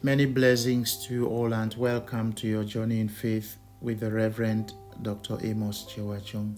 Many blessings to you all and welcome to your journey in faith with the Reverend Dr. Amos Chewachong.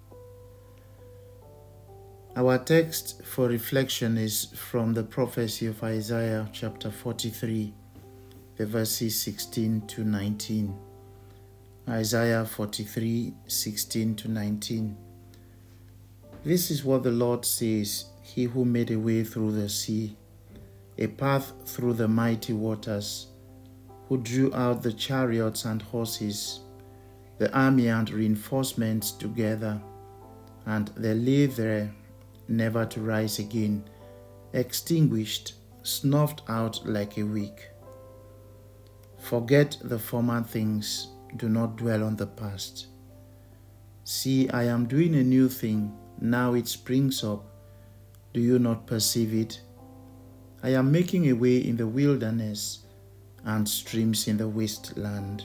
Our text for reflection is from the prophecy of Isaiah chapter 43, the verses 16 to 19. Isaiah 43, 16 to 19. This is what the Lord says, He who made a way through the sea, a path through the mighty waters, who drew out the chariots and horses, the army and reinforcements together, and they lay there never to rise again, extinguished, snuffed out like a wick. Forget the former things, do not dwell on the past. See, I am doing a new thing, now it springs up. Do you not perceive it? I am making a way in the wilderness and streams in the wasteland.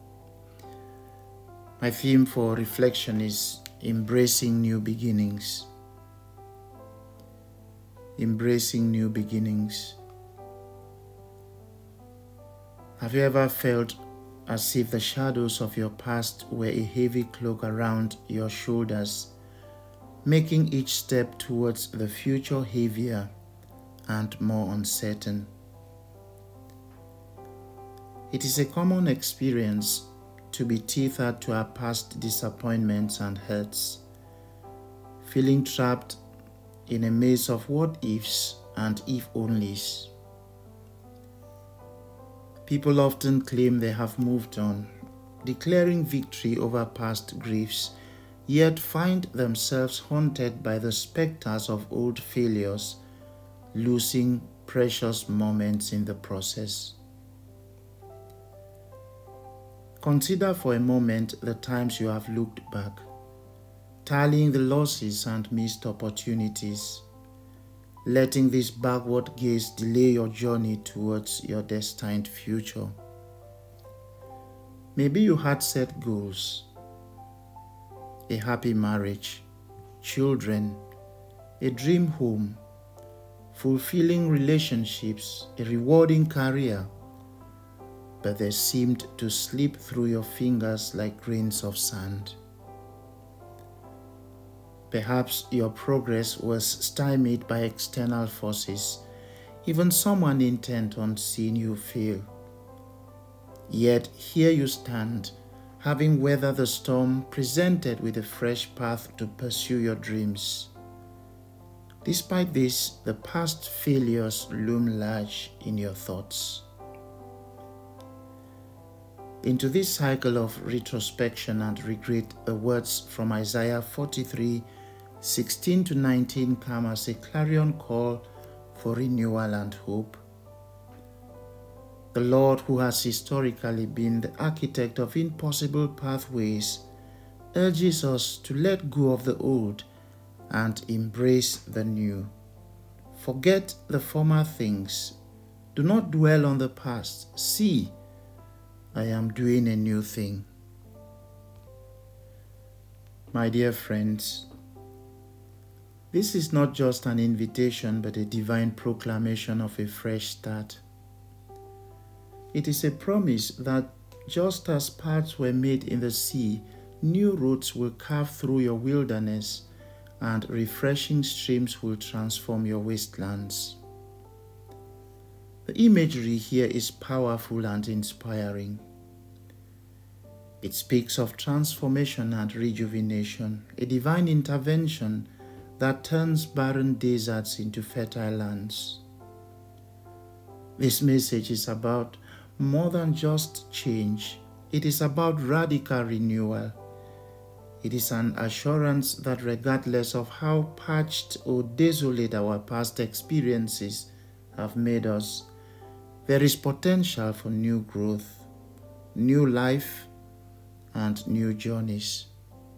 My theme for reflection is embracing new beginnings. Embracing new beginnings. Have you ever felt as if the shadows of your past were a heavy cloak around your shoulders, making each step towards the future heavier and more uncertain? It is a common experience to be tethered to our past disappointments and hurts, feeling trapped in a maze of what-ifs and if-onlys. People often claim they have moved on, declaring victory over past griefs, yet find themselves haunted by the specters of old failures, losing precious moments in the process. Consider for a moment the times you have looked back, tallying the losses and missed opportunities, letting this backward gaze delay your journey towards your destined future. Maybe you had set goals, a happy marriage, children, a dream home, fulfilling relationships, a rewarding career, but they seemed to slip through your fingers like grains of sand. Perhaps your progress was stymied by external forces, even someone intent on seeing you fail. Yet here you stand, having weathered the storm, presented with a fresh path to pursue your dreams. Despite this, the past failures loom large in your thoughts. Into this cycle of retrospection and regret, the words from Isaiah 43, 16 to 19 come as a clarion call for renewal and hope. The Lord, who has historically been the architect of impossible pathways, urges us to let go of the old and embrace the new. Forget the former things. Do not dwell on the past. See, I am doing a new thing. My dear friends, this is not just an invitation but a divine proclamation of a fresh start. It is a promise that just as paths were made in the sea, new roads will carve through your wilderness and refreshing streams will transform your wastelands. The imagery here is powerful and inspiring. It speaks of transformation and rejuvenation, a divine intervention that turns barren deserts into fertile lands. This message is about more than just change. It is about radical renewal. It is an assurance that regardless of how parched or desolate our past experiences have made us, there is potential for new growth, new life, and new journeys.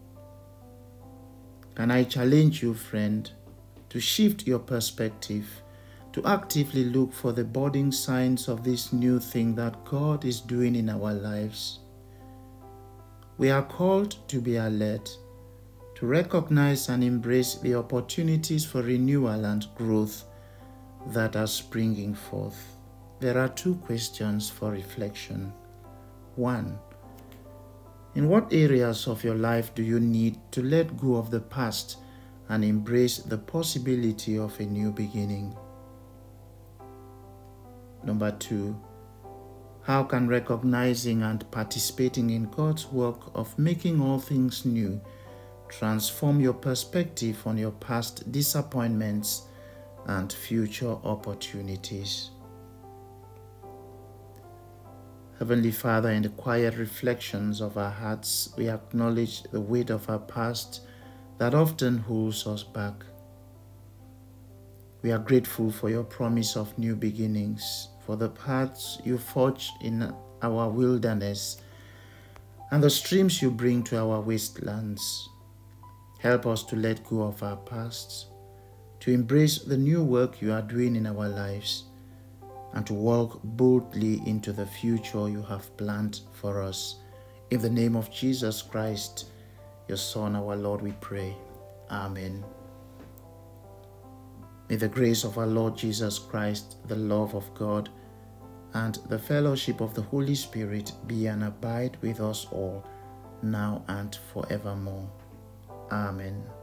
Can I challenge you, friend, to shift your perspective, to actively look for the budding signs of this new thing that God is doing in our lives? We are called to be alert, to recognize and embrace the opportunities for renewal and growth that are springing forth. there are 2 questions for reflection. 1. In what areas of your life do you need to let go of the past and embrace the possibility of a new beginning? Number 2. How can recognizing and participating in God's work of making all things new transform your perspective on your past disappointments and future opportunities? Heavenly Father, in the quiet reflections of our hearts, we acknowledge the weight of our past that often holds us back. We are grateful for your promise of new beginnings, for the paths you forge in our wilderness, and the streams you bring to our wastelands. Help us to let go of our past, to embrace the new work you are doing in our lives, and to walk boldly into the future you have planned for us. In the name of Jesus Christ, your Son, our Lord, we pray. Amen. May the grace of our Lord Jesus Christ, the love of God, and the fellowship of the Holy Spirit be and abide with us all, now and forevermore. Amen.